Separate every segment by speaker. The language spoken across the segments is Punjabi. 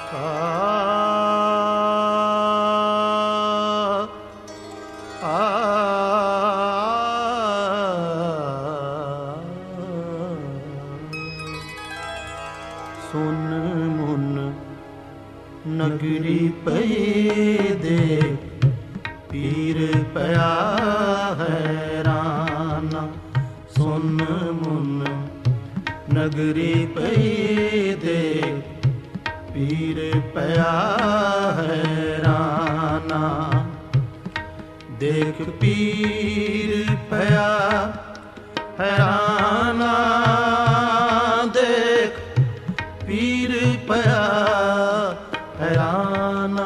Speaker 1: ਸੁਨ ਮੁਨ ਨਗਰੀ ਪਈ ਦੇ ਪੀਰ ਪਿਆ ਹੈਰਾਨ। ਸੁਨ ਮੁਨ ਨਗਰੀ ਪਈ ਦੇ ਪੀਰ ਪਿਆ ਹੈਰਾਨ। ਦੇਖ ਪੀਰ ਪਿਆ ਹੈਰਾਨ, ਦੇਖ ਪੀਰ ਪਿਆ ਹੈਰਾਨ,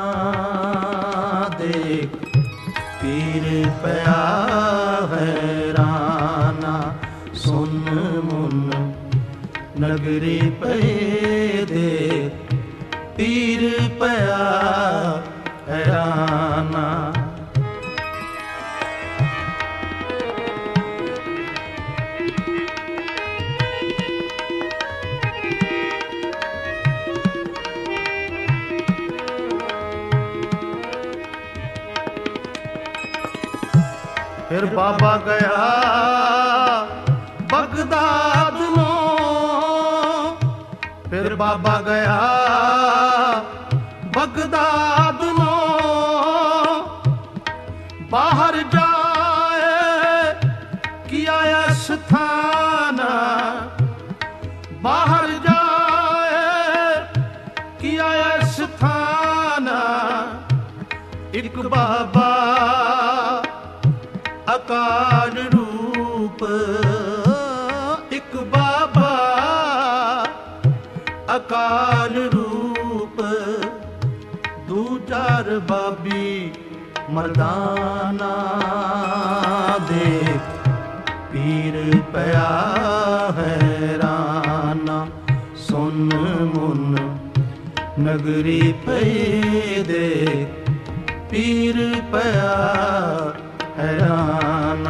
Speaker 1: ਦੇਖ ਪੀਰ ਪਿਆ ਹੈਰਾਨ। ਸੁਨ ਮੁਨ ਨਗਰੀ ਪਈ ਦੇ ਪੀਰ ਪਿਆ ਹੈਰਾਨ। ਫਿਰ ਬਾਬਾ ਗਿਆ ਬਗਦਾਦ ਨੂੰ, ਫਿਰ ਬਾਬਾ ਗਿਆ ਬਗਦਾਦ ਨੂੰ। ਬਾਹਰ ਜਾਏ ਕੀਆ ਸਥਾਨ, ਬਾਹਰ ਜਾਏ ਕੀਆ ਸਥਾਨ। ਇੱਕ ਬਾਬਾ ਅਕਾਲ ਰੂਪ, ਇੱਕ ਬਾਬਾ ਅਕਾਲ ਰੂਪ। ਦੂਜਾ ਰਬਾਬੀ ਮਰਦਾਨਾ, ਦੇਖ ਪੀਰ ਪਿਆ ਹੈਰਾਨ। ਸੁਨ ਮੁਨ ਨਗਰੀ ਪਈ ਦੇ ਪੀਰ ਪਿਆ ਹੈਰਾਨ।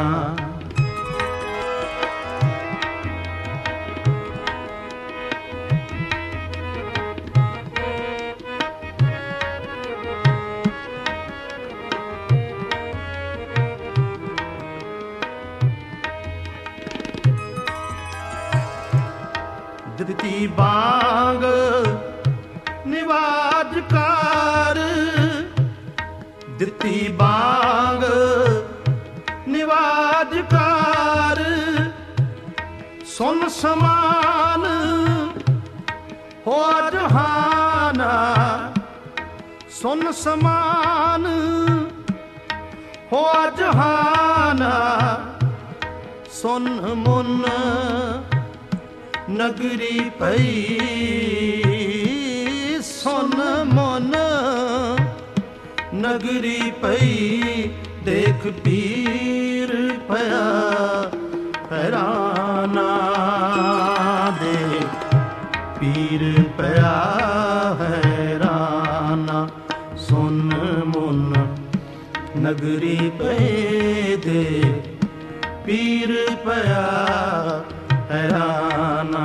Speaker 1: ਦਿੱਤੀ ਬਾਂਗ ਨਿਵਾਜ ਕਰ, ਦਿੱਤੀ ਬਾਂਗ ਨਿਵਾਜ ਕਰ। ਸੁਨ ਸਮਾਨ ਹੋਆ ਜਹਾਨ, ਸੁਨ ਸਮਾਨ ਹੋਆ ਜਹਾਨ। ਸੁਨ ਮੁਨ ਨਗਰੀ ਪਈ, ਸੁਨ ਮੁਨ ਨਗਰੀ ਪਈ। ਦੇਖ ਪੀਰ ਪਿਆ ਹੈਰਾਨ, ਦੇਖ ਪੀਰ ਪਿਆ ਹੈਰਾਨ। ਸੁਨ ਮੁਨ ਨਗਰੀ ਪਈ ਦੇ ਪੀਰ ਪਿਆ ਹੈਰਾਨ।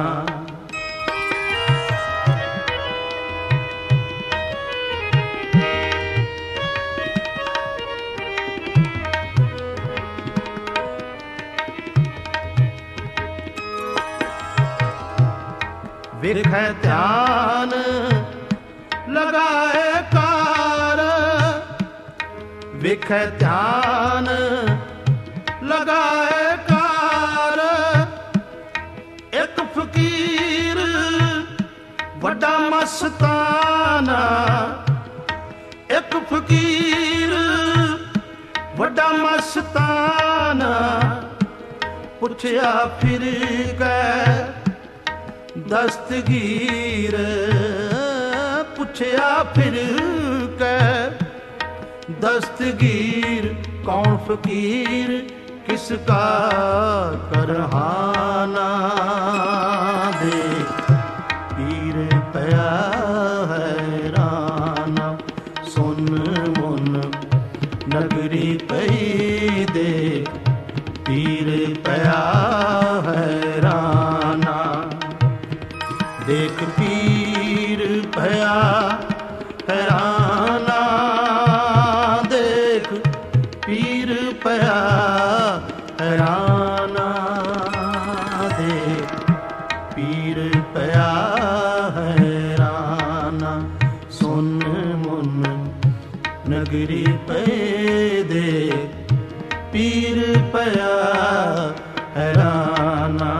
Speaker 1: ਵੇਖੈ ਧਿਆਨ ਲਗਾਏ ਕਾਰ, ਵੇਖੈ ਧਿਆਨ ਲਗਾਏ ਕਾਰ। ਇੱਕ ਫਕੀਰ ਵੱਡਾ ਮਸਤਾਨਾ, ਇੱਕ ਫਕੀਰ ਵੱਡਾ ਮਸਤਾਨਾ। ਪੁੱਛਿਆ ਫਿਰ ਗਏ ਦਸਤਗੀਰ, ਪੁੱਛਿਆ ਫਿਰ ਕੇ ਦਸਤਗੀਰ। ਕੌਣ ਫਕੀਰ ਕਿਸ ਕਾ ਕਰਹਾਨਾ, ਦੇਖ ਪੀਰ ਪਿਆ ਹੈਰਾਨ। ਸੁਨ ਮੁਨ ਨਗਰੀ ਪਈ ਦੇ ਪੀਰ ਪਿਆ ਹੈਰਾਨ। ਦੇਖ ਪੀਰ ਪਿਆ ਹੈਰਾਨਾ, ਦੇਖ ਪੀਰ ਪਿਆ ਹੈਰਾਨਾ, ਦੇਖ ਪੀਰ ਪਿਆ ਹੈਰਾਨਾ। ਸੁਨ ਮੁਨ ਨਗਰੀ ਪਏ ਦੇ ਪੀਰ ਪਿਆ ਹੈਰਾਨਾ।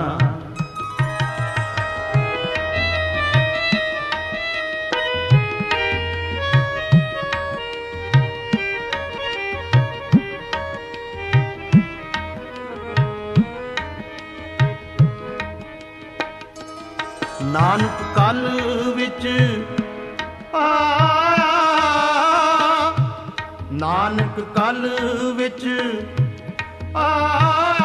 Speaker 1: ਨਾਨਕ ਕਲ ਵਿੱਚ ਆਇਆ, ਨਾਨਕ ਕਲ ਵਿੱਚ ਆਇਆ,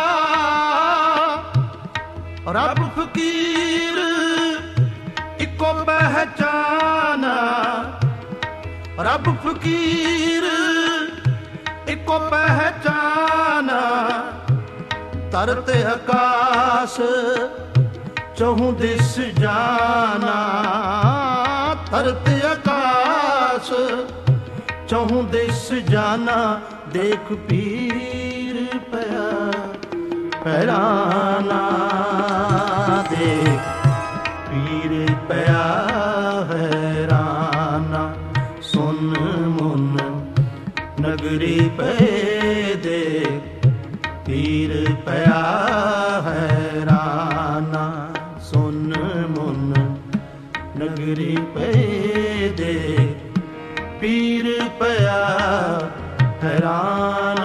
Speaker 1: ਰੱਬ ਫਕੀਰ ਇੱਕੋ ਪਹਿਚਾਨਾ, ਰੱਬ ਫਕੀਰ ਇੱਕੋ ਪਹਿਚਾਨਾ। ਤਰਤ ਆਕਾਸ਼ ਚਹੁ ਦਿਸ ਜਾਨਾ, ਤਰਤ ਆਕਾਸ਼ ਚਹੁ ਦਿਸ ਜਾਨਾ। ਦੇਖ ਪੀਰ ਪਿਆ ਹੈਰਾਨਾ, ਦੇਖ ਪੀਰ ਪਿਆ ਹੈਰਾਨਾ। ਸੁਨ ਮੁਨ ਨਗਰੀ ਪਏ ਦੇ ਪੀਰ ਪਿਆ ਹੈਰਾਨਾ। ਸੁਨ ਮੁਨ ਨਗਰੀ ਪਏ ਦੇ ਪੀਰ ਪਿਆ ਹੈਰਾਨਾ।